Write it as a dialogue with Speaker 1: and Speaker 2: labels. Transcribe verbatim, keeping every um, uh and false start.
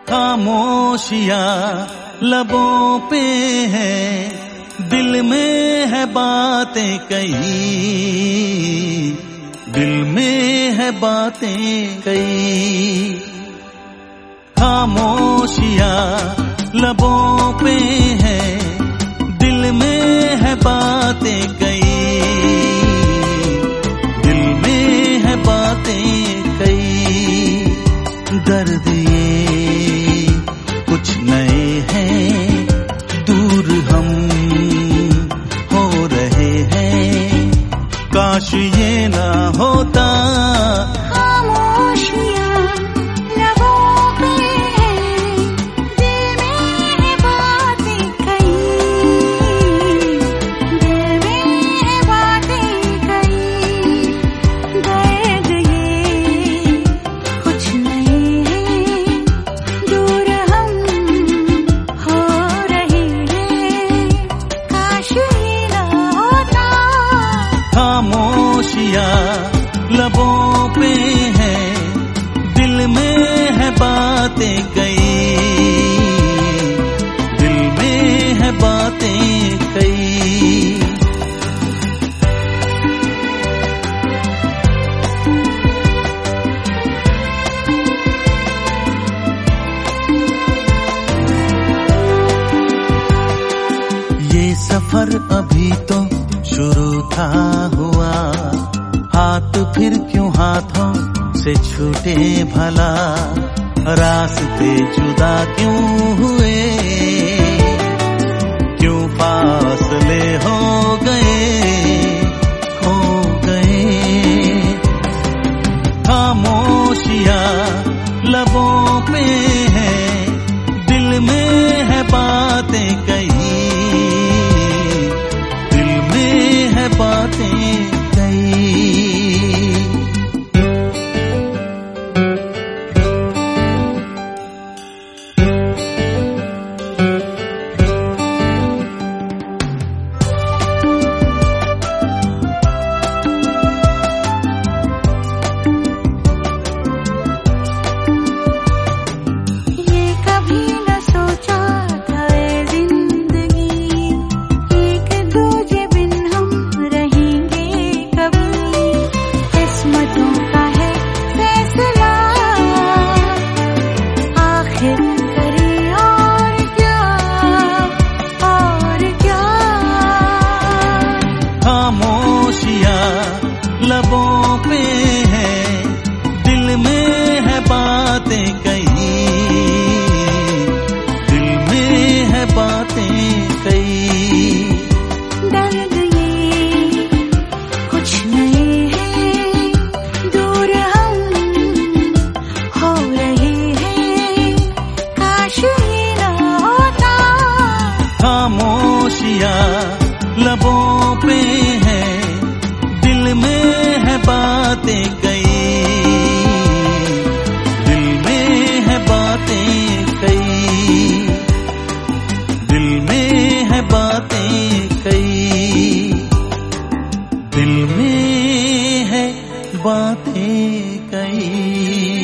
Speaker 1: खामोशियाँ लबों पे है, दिल में है बातें कई, दिल में है बातें कई। खामोशियाँ लबों पे है, दिल में है बातें कई, दिल में है बातें कई। दर्द ये कुछ नए हैं, दूर हम हो रहे हैं, काश ये ना होता। खामोशियाँ लबों पे है, दिल में है बातें कई, दिल में है बातें कई। ये सफर अभी तो शुरू था हुआ, हाथ फिर क्यों हाथों से छूटे भला, रास्ते जुदा क्यों हुए, क्यों फासले हो गए, हो गए। खामोशियाँ लबों पे है, दिल में है बातें कई, बातें कई। खामोशियाँ लबों पे है, दिल में है बातें कई, दिल में है बातें कई।
Speaker 2: दर्द ये कुछ नए हैं, दूर हम हो रहे हैं, काश ये ना होता।
Speaker 1: खामोशियाँ लबों पे है, दिल में है बातें कई, दिल में है बातें कई, दिल में है बातें कई, दिल में है बातें कई।